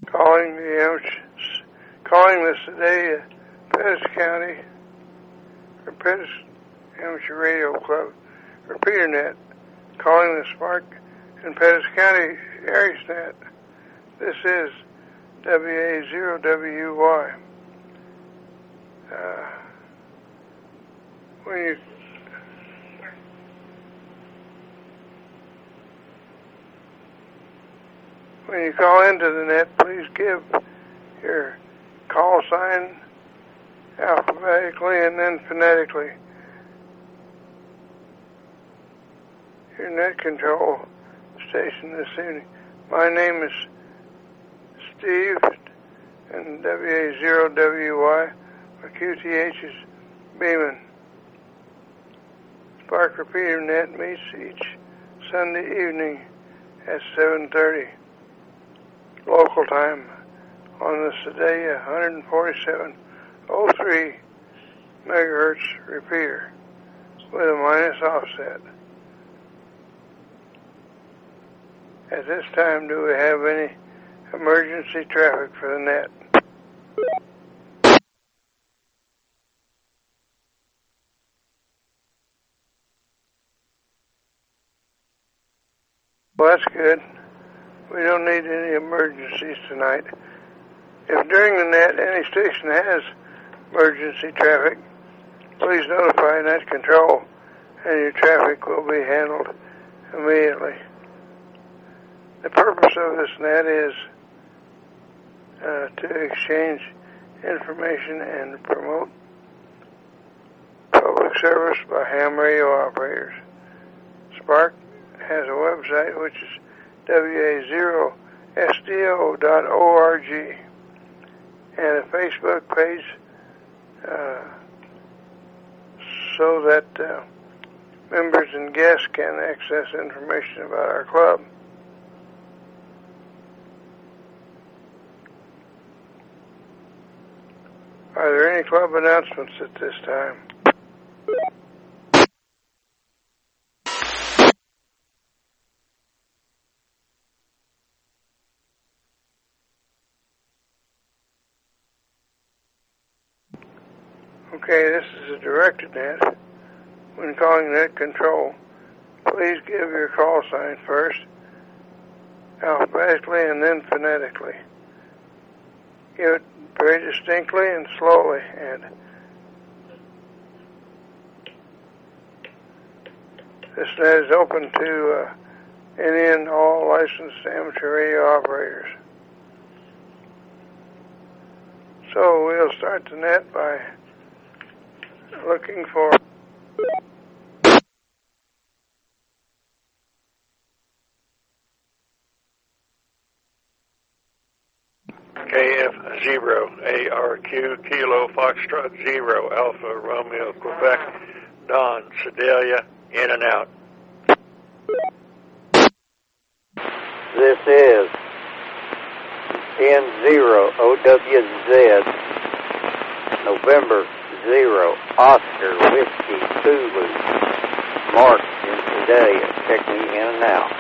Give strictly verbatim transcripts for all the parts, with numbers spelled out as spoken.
calling the calling the Sedalia, Pettis County, or Pettis Amateur Radio Club, RepeaterNet, calling the Spark and Pettis County AresNet. This is W A zero W Y. Uh, when you when you call into the net, please give your call sign alphabetically and then phonetically. Your net control station this evening. My name is Steve, and W A zero W Y, or Q T H is Beeman. Spark RepeaterNet meets each Sunday evening at seven thirty local time on the Sedalia one forty-seven oh three megahertz repeater with a minus offset. At this time, do we have any emergency traffic for the net? Well, that's good. We don't need any emergencies tonight. If during the net any station has emergency traffic, please notify Net Control and your traffic will be handled immediately. The purpose of this net is uh, to exchange information and promote public service by ham radio operators. Spark has a website which is W A zero S D O dot org and a Facebook page uh, so that uh, members and guests can access information about our club. Are there any club announcements at this time? Okay, this is a directed net. When calling Net Control, please give your call sign first, alphabetically and then phonetically. Give it very distinctly and slowly, and this net is open to uh, any and all licensed amateur radio operators. So we'll start the net by looking for K F zero A R Q Kilo Foxtrot zero Alpha Romeo Quebec Don Sedalia in and out. This is N zero O W Z November zero Oscar Whiskey Zulu Mark in Sedalia. Check me in and out.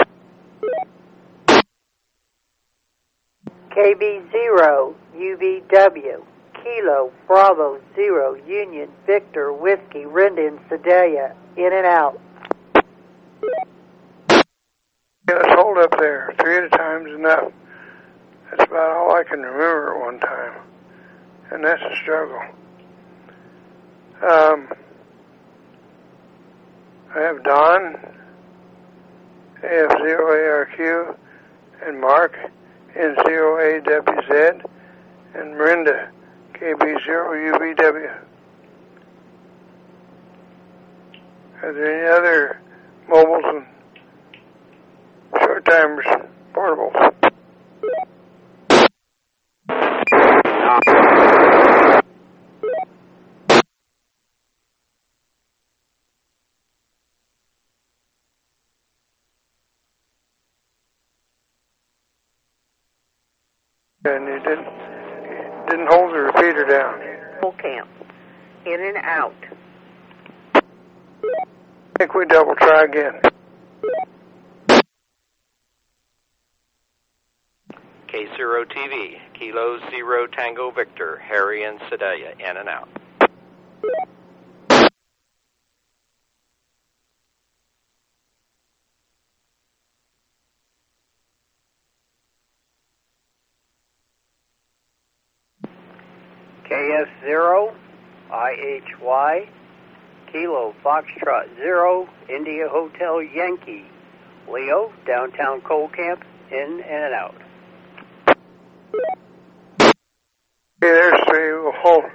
K B zero U V W Kilo Bravo zero Union Victor Whiskey Rendon Sedalia in and out. Yeah, let's hold up there. Three at a time is enough. That's about all I can remember at one time, and that's a struggle. Um, I have Don, A F zero A R Q, and Mark, N zero A W Z, and Miranda, K B zero U V W. Are there any other mobiles and short timers, portables? And you didn't, you didn't hold the repeater down. Full camp. In and out. I think we double try again. K zero T V, Kilo Zero Tango Victor, Harry and Sedalia, in and out. K F zero, I H Y, Kilo Foxtrot Zero, India Hotel Yankee, Leo, downtown Coal Camp, in and out. Okay, there's three. We'll hold.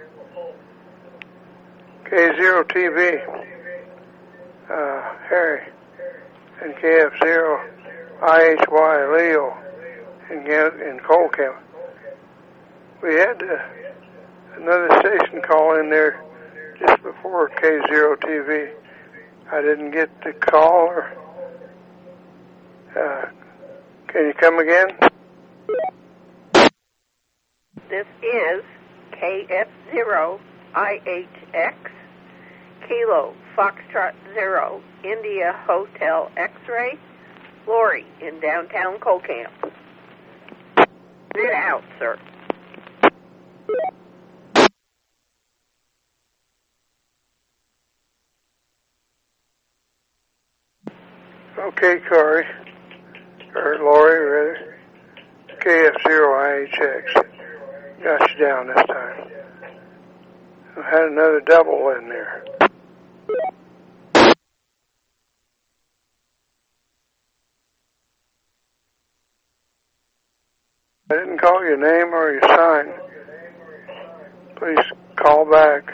K zero T V, uh, Harry, and K F zero, I H Y, Leo, in, in Coal Camp. We had uh, another station call in there just before K zero T V. I didn't get the call. Or, uh, can you come again? This is K F zero I H X, Kilo Foxtrot Zero, India Hotel X-Ray, Lori in downtown Coal Camp. Get out, sir. Okay, Corey, or Lori, rather. K F zero I H X. Got you down this time. I had another double in there. I didn't call your name or your sign. Please call back.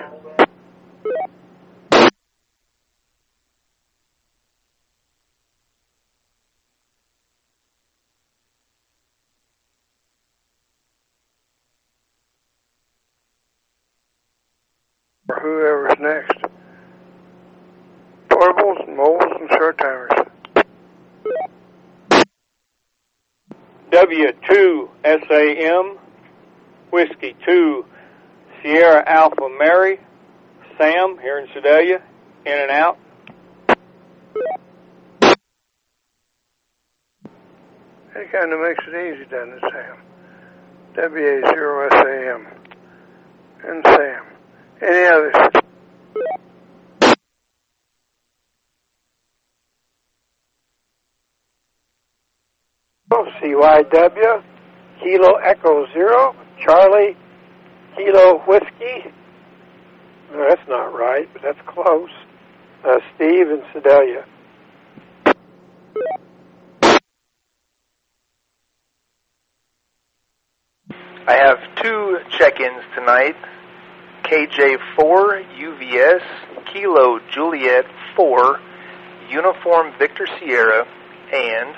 Or whoever's next. Portables, mobiles, and short timers. W two S A M, Whiskey two, Sierra Alpha Mary, Sam here in Sedalia, in and out. That kind of makes it easy, doesn't it, Sam? W A zero S A M. And Sam. Any others? C Y W, Kilo Echo Zero, Charlie, Kilo Whiskey. No, that's not right, but that's close. Uh, Steve and Sedalia. I have two check-ins tonight. K J four U V S, Kilo Juliet four, Uniform Victor Sierra, and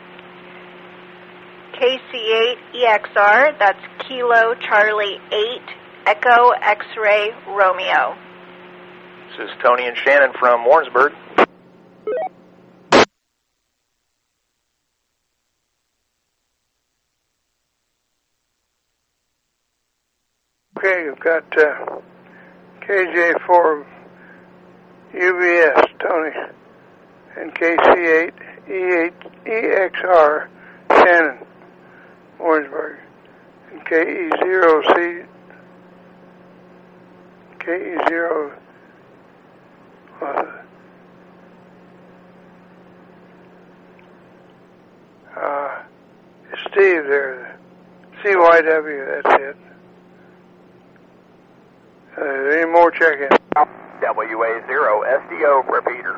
K C eight E X R, that's Kilo Charlie eight, Echo X-Ray Romeo. This is Tony and Shannon from Warrensburg. Okay, you've got uh, K J four U V S, Tony, and K C eight E eight E X R, Shannon, Warrensburg, and K E zero C, K E zero, uh, uh, Steve there, C Y W, that's it. Uh, any more check-in? W A zero S D O repeater.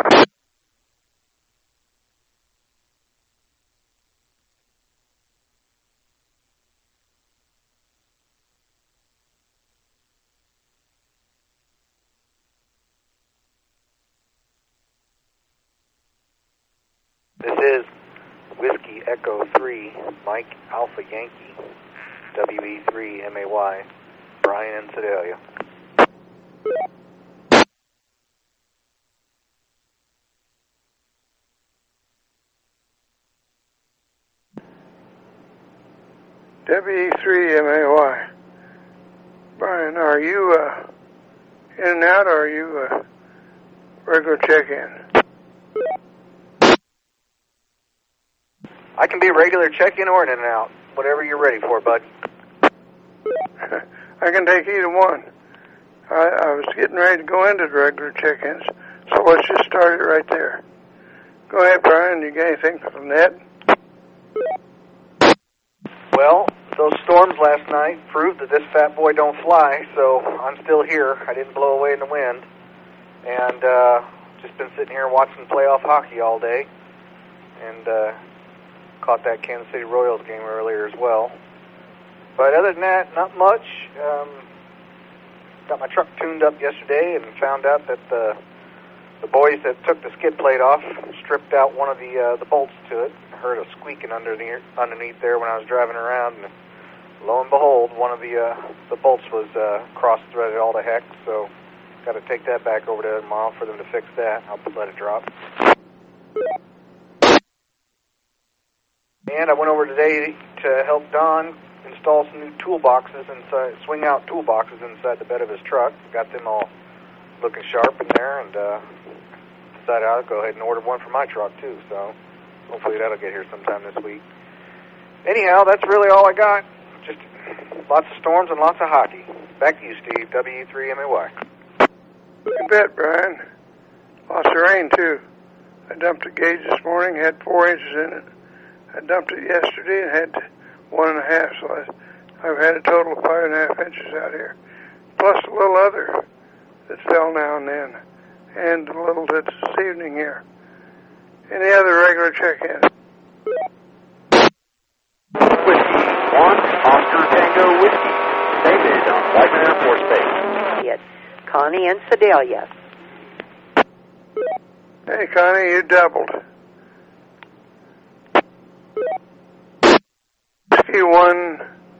This is Whiskey Echo three, Mike Alpha Yankee, W E three M A Y, Brian and Sedalia. W E three M A Y. Brian, are you uh, in and out, or are you uh, regular check-in? I can be regular check-in or in and out. whatever you're ready for, bud. I can take either one. I, I was getting ready to go into the regular check-ins, so let's just start it right there. Go ahead, Brian. You got anything from that? Well, those storms last night proved that this fat boy don't fly, so I'm still here. I didn't blow away in the wind. And uh, just been sitting here watching playoff hockey all day. And uh, caught that Kansas City Royals game earlier as well. But other than that, not much. Um, got my truck tuned up yesterday and found out that the the boys that took the skid plate off stripped out one of the uh, the bolts to it. I heard a squeaking underneath underneath there when I was driving around, and lo and behold, one of the uh, the bolts was uh, cross-threaded all to heck. So got to take that back over there tomorrow for them to fix that. I'll let it drop. And I went over today to help Don install some new toolboxes inside, swing out toolboxes inside the bed of his truck. Got them all looking sharp in there, and uh, decided I'll go ahead and order one for my truck too. So hopefully that'll get here sometime this week. Anyhow, that's really all I got. Just lots of storms and lots of hockey. Back to you, Steve. W E three M A Y. You bet, Brian. Lots of rain too. I dumped a gauge this morning, had four inches in it. I dumped it yesterday and had one and a half, so I, I've had a total of five and a half inches out here. Plus a little other that fell now and then, and a little that's this evening here. Any other regular check-in? Whiskey one, Oscar Tango Whiskey. David on Whiteman Air Force Base. Yes, Connie and Sedalia. Hey, Connie, you doubled. Whiskey one,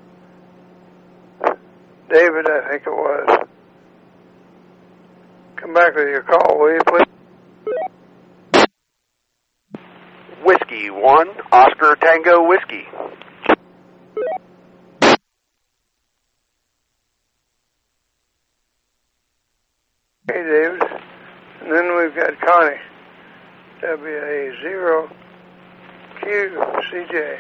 David, I think it was. Come back with your call, will you, please? Whiskey one, Oscar Tango Whiskey. Hey, David. And then we've got Connie. W A zero Q C J.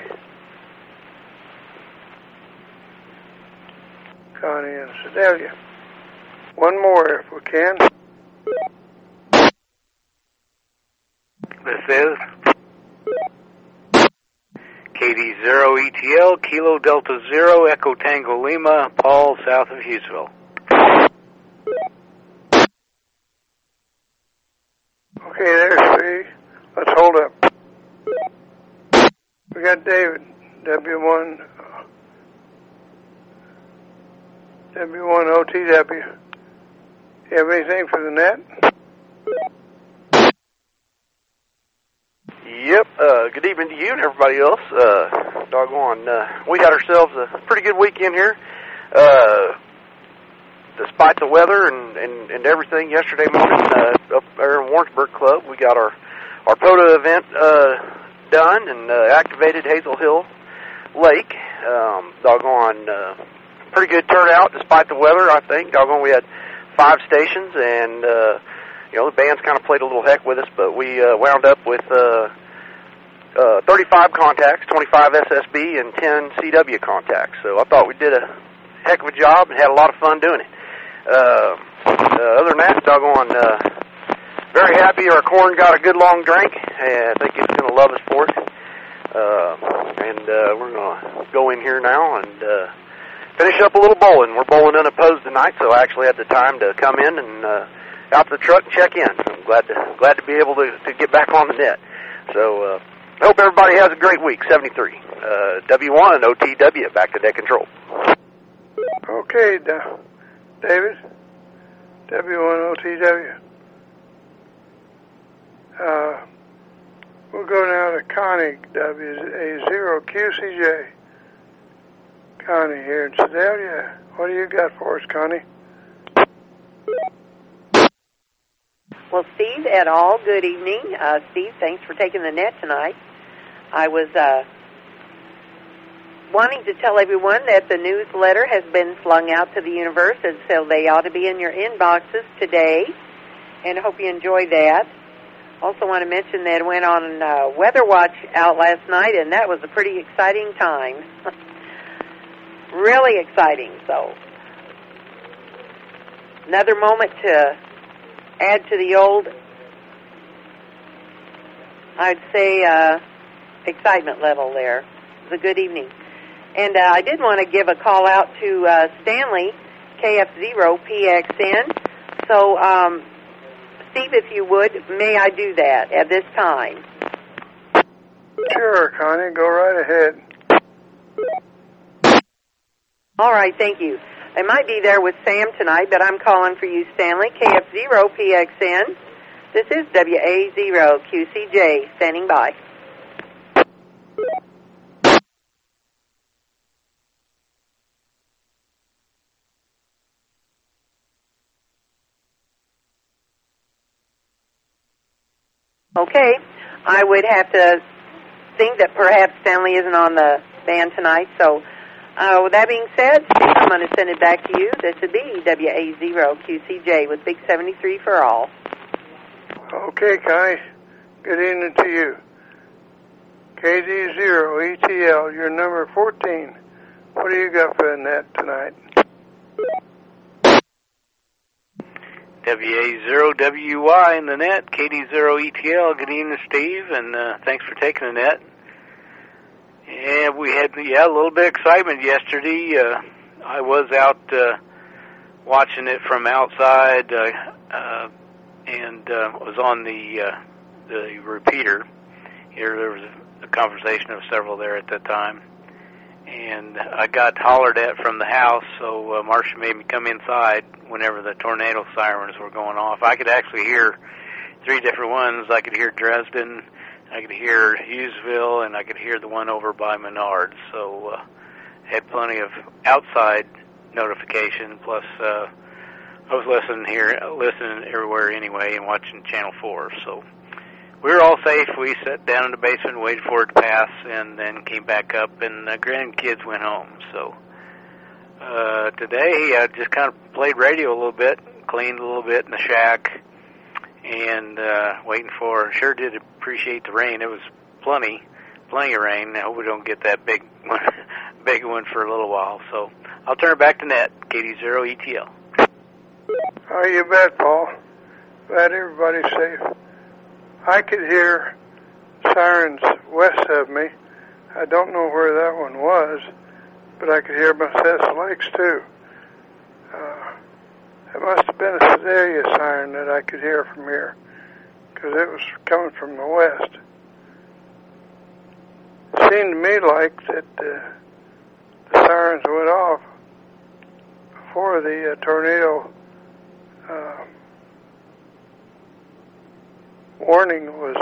Connie and Sedalia. One more if we can. This is K D zero E T L, Kilo Delta zero, Echo Tango Lima, Paul, south of Hughesville. Okay, there's three. Let's hold up. We got David, W one, W one O T W. You have anything for the net? Yep, uh, good evening to you and everybody else. Uh, doggone, uh, we had ourselves a pretty good weekend here. Uh, despite the weather and, and, and everything yesterday morning, uh, up there in Warrensburg Club, we got our, our proto event, uh, done and, uh, activated Hazel Hill Lake. Um, doggone, uh, pretty good turnout despite the weather, I think. Doggone, we had five stations and, uh, you know, the band's kind of played a little heck with us, but we, uh, wound up with, uh, uh, thirty-five contacts, twenty-five S S B, and ten C W contacts. So I thought we did a heck of a job and had a lot of fun doing it. Uh, uh, other than that, doggone, uh, very happy our corn got a good long drink, and I think it's going to love us for it. Uh, and, uh, we're going to go in here now and, uh, finish up a little bowling. We're bowling unopposed tonight, so I actually had the time to come in and, uh, out to the truck and check in. So I'm glad to, glad to be able to, to get back on the net. So, uh, I hope everybody has a great week. seventy-three. Uh, W one O T W, back to deck control. Okay, da- David. W one O T W. Uh, we'll go now to Connie, W A zero Q C J. Connie here in Sedalia. What do you got for us, Connie? Well, Steve et al., good evening. Uh, Steve, thanks for taking the net tonight. I was uh, wanting to tell everyone that the newsletter has been flung out to the universe, and so they ought to be in your inboxes today, and I hope you enjoy that. Also want to mention that I went on uh, Weather Watch out last night, and that was a pretty exciting time. Really exciting. So another moment to add to the old, I'd say, uh, excitement level there. It was a good evening. And uh, I did want to give a call out to uh, Stanley, K F zero P X N. So, um, Steve, if you would, may I do that at this time? Sure, Connie, go right ahead. All right, thank you. I might be there with Sam tonight, but I'm calling for you, Stanley, K F zero P X N. This is W A zero Q C J, standing by. Okay, I would have to think that perhaps Stanley isn't on the band tonight, so uh, with that being said, I'm going to send it back to you. This would be W A zero Q C J with Big seventy-three for all. Okay, Connie, good evening to you. K D zero E T L, you're number fourteen. What do you got for the net tonight? W A zero W Y in the net, K D zero E T L. Good evening, Steve, and uh, thanks for taking the net. Yeah, we had yeah a little bit of excitement yesterday. Uh, I was out uh, watching it from outside, uh, uh, and uh, was on the uh, the repeater. Here there was a conversation of several there at that time, and I got hollered at from the house, so uh, Marcia made me come inside whenever the tornado sirens were going off. I could actually hear three different ones. I could hear Dresden, I could hear Hughesville, and I could hear the one over by Menard. So uh, had plenty of outside notification, plus uh, I was listening here, listening everywhere anyway, and watching Channel four. So we were all safe. We sat down in the basement and waited for it to pass, and then came back up, and the grandkids went home. So uh, today I just kind of played radio a little bit, cleaned a little bit in the shack, and uh, waiting for, sure did appreciate the rain. It was plenty, plenty of rain. I hope we don't get that big one, big one for a little while. So I'll turn it back to net, K D zero E T L. Oh, you bet, Paul. Glad everybody's safe. I could hear sirens west of me. I don't know where that one was, but I could hear Bethesda Lakes too. Uh, it must have been a Sedalia siren that I could hear from here, because it was coming from the west. It seemed to me like that uh, the sirens went off before the uh, tornado uh, warning was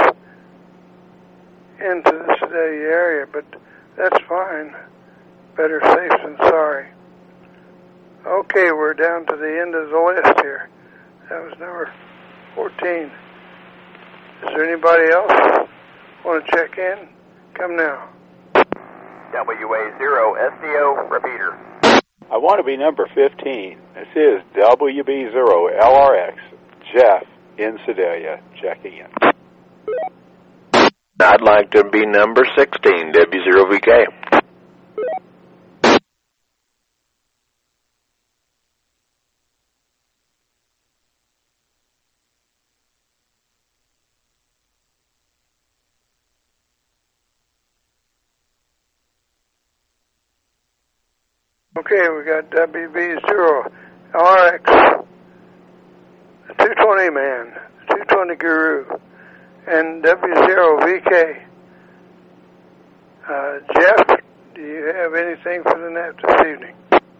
into the Sedalia area, but that's fine. Better safe than sorry. Okay, we're down to the end of the list here. That was number fourteen. Is there anybody else want to check in? Come now. W A zero S D O repeater. I want to be number fifteen. This is W B zero L R X, Jeff in Sedalia, checking in. I'd like to be number sixteen, W zero V K. Okay, we got W B zero L R X, the two twenty man, the two twenty guru, and W zero V K. Uh, Jeff, do you have anything for the net this evening?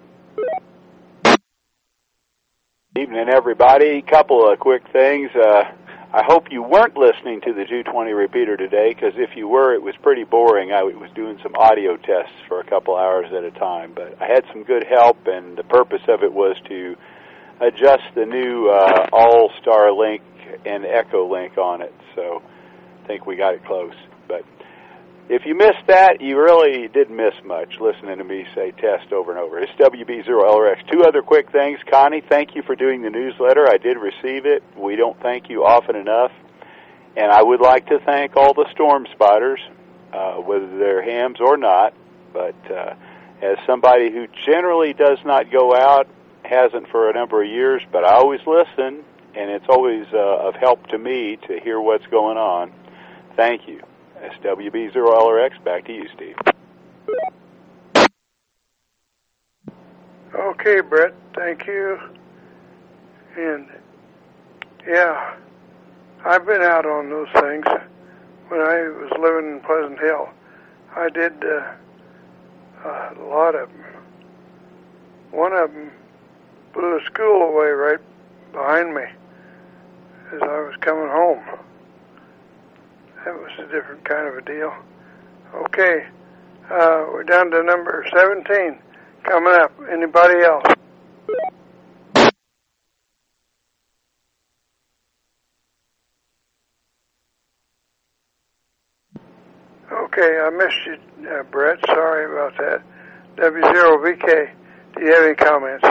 Evening, everybody. Couple of quick things. Uh, I hope you weren't listening to the two twenty repeater today, because if you were, it was pretty boring. I was doing some audio tests for a couple hours at a time, but I had some good help, and the purpose of it was to adjust the new uh, All-Star link and Echo link on it, so I think we got it close. But if you missed that, you really didn't miss much listening to me say test over and over. It's W B zero L R X. Two other quick things. Connie, thank you for doing the newsletter. I did receive it. We don't thank you often enough. And I would like to thank all the storm spotters, uh, whether they're hams or not. But uh, as somebody who generally does not go out, hasn't for a number of years, but I always listen, and it's always uh, of help to me to hear what's going on. Thank you. S W B zero L R X, back to you, Steve. Okay, Brett, thank you. And, yeah, I've been out on those things. When I was living in Pleasant Hill, I did uh, a lot of them. One of them blew a school away right behind me as I was coming home. That was a different kind of a deal. Okay, uh, we're down to number seventeen coming up. Anybody else? Okay, I missed you, uh, Brett. Sorry about that. W zero V K, do you have any comments?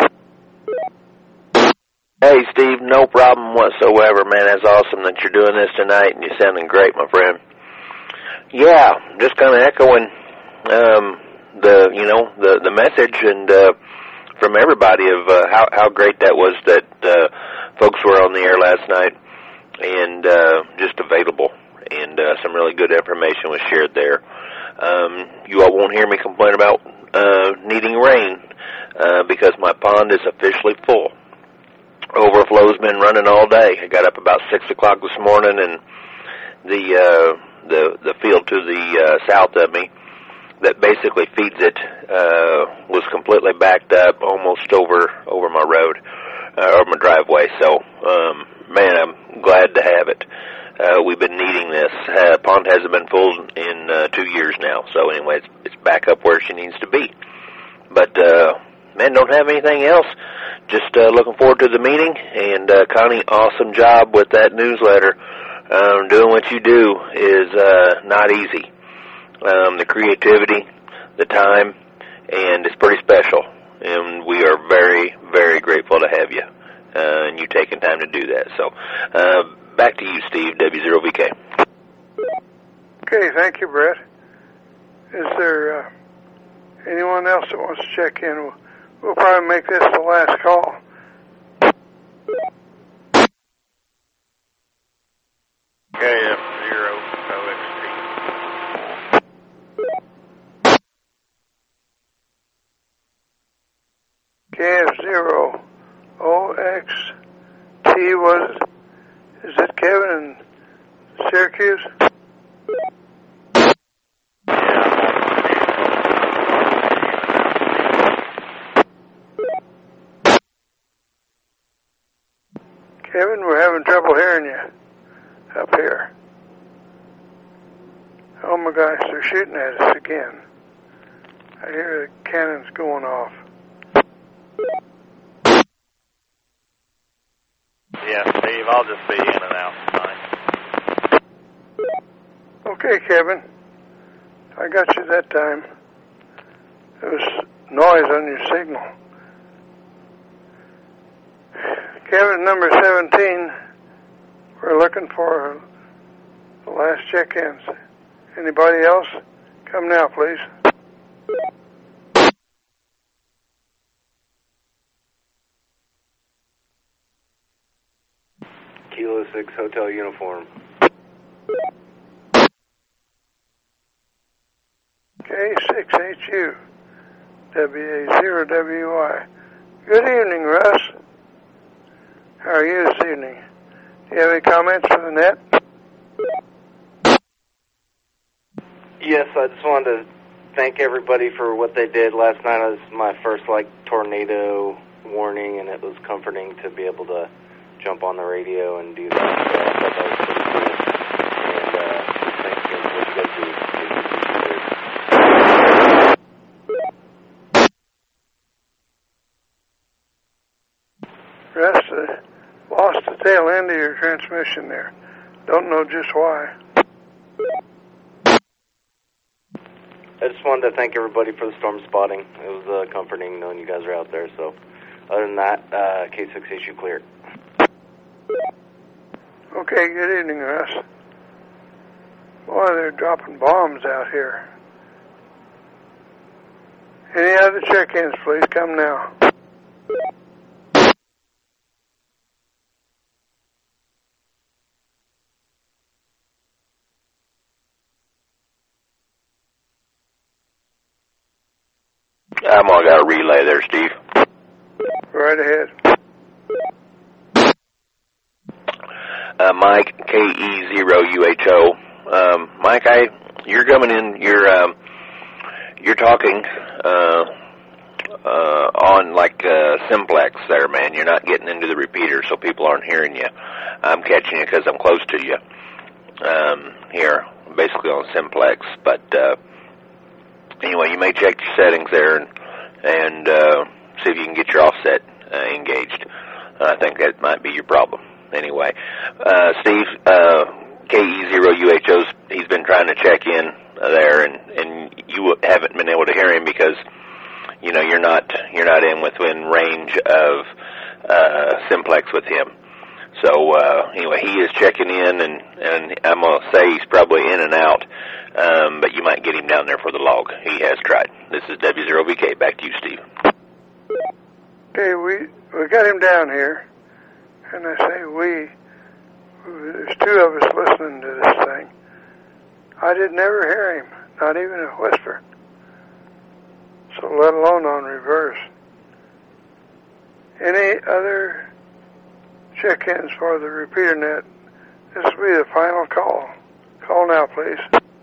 Hey, Steve, no problem whatsoever, man. That's awesome that you're doing this tonight, and you're sounding great, my friend. Yeah, just kind of echoing um, the, you know, the the message and uh, from everybody of uh, how how great that was that uh, folks were on the air last night and uh, just available, and uh, some really good information was shared there. Um, you all won't hear me complain about uh, needing rain uh, because my pond is officially full. Overflow's been running all day. I got up about six o'clock this morning, and the uh, the the field to the uh, south of me that basically feeds it uh, was completely backed up, almost over over my road uh, or my driveway. So, um, man, I'm glad to have it. Uh, we've been needing this. Uh, pond hasn't been full in uh, two years now. So, anyway, it's, it's back up where she needs to be. But uh, man, don't have anything else. Just uh, looking forward to the meeting, and uh, Connie, awesome job with that newsletter. Um, doing what you do is uh, not easy. Um, the creativity, the time, and it's pretty special. And we are very, very grateful to have you, uh, and you taking time to do that. So uh, back to you, Steve, W zero V K. Okay, thank you, Brett. Is there uh, anyone else that wants to check in? We'll, we'll probably make this the last call. K F zero O X T. K F zero O X T was, is it Kevin in Syracuse? Kevin, we're having trouble hearing you up here. Oh my gosh, they're shooting at us again. I hear the cannons going off. Yeah, Steve, I'll just be in and out tonight. Okay, Kevin. I got you that time. There was noise on your signal. Kevin, number seventeen, we're looking for the last check-ins. Anybody else? Come now, please. Kilo six Hotel Uniform. K six H U, W A zero W Y. Good evening, Russ. How are you this evening? Do you have any comments for the net? Yes, I just wanted to thank everybody for what they did last night. It was my first like tornado warning, and it was comforting to be able to jump on the radio and do that. So I thought that was pretty cool. And uh, thanks again for what you guys do. Russ, uh, lost the tail end of your transmission there. Don't know just why. I just wanted to thank everybody for the storm spotting. It was uh, comforting knowing you guys are out there. So, other than that, uh, K six H U clear. Okay, good evening, Russ. Boy, they're dropping bombs out here. Any other check-ins, please come now. I'm on got a relay there, Steve. Right ahead. Uh, Mike, K E zero U H O. Um, Mike, I, you're coming in, you're, um, you're talking, uh, uh, on like, uh, simplex there, man. You're not getting into the repeater, so people aren't hearing you. I'm catching you because I'm close to you, um, here, basically on simplex. But, uh, anyway, you may check your settings there and, and, uh, see if you can get your offset, uh, engaged. I think that might be your problem. Anyway, uh, Steve, uh, K E zero U H O's, he's been trying to check in there, and, and you haven't been able to hear him because, you know, you're not, you're not in within range of, uh, simplex with him. So, uh, anyway, he is checking in, and, and I'm going to say he's probably in and out, um, but you might get him down there for the log. He has tried. This is W zero V K. Back to you, Steve. Okay, we, we got him down here. And I say we, there's two of us listening to this thing. I did never hear him, not even a whisper. So let alone on reverse. Any other check-ins for the repeater net? This will be the final call. Call now, please.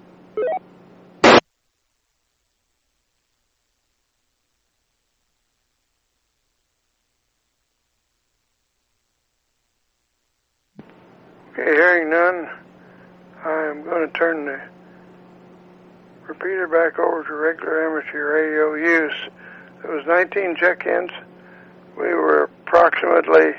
Okay, hearing none, I'm going to turn the repeater back over to regular amateur radio use. There was nineteen check-ins. We were approximately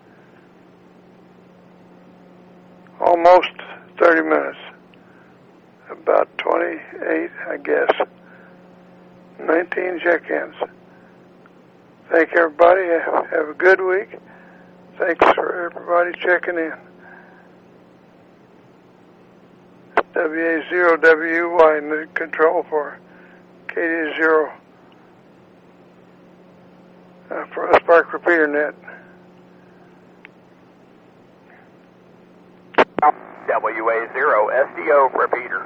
almost thirty minutes. About twenty-eight, I guess. nineteen check-ins. Thank everybody. Have a good week. Thanks for everybody checking in. W A zero W Y in the control for K D zero uh, for the Spark Repeater Net. W A zero S D O Repeater.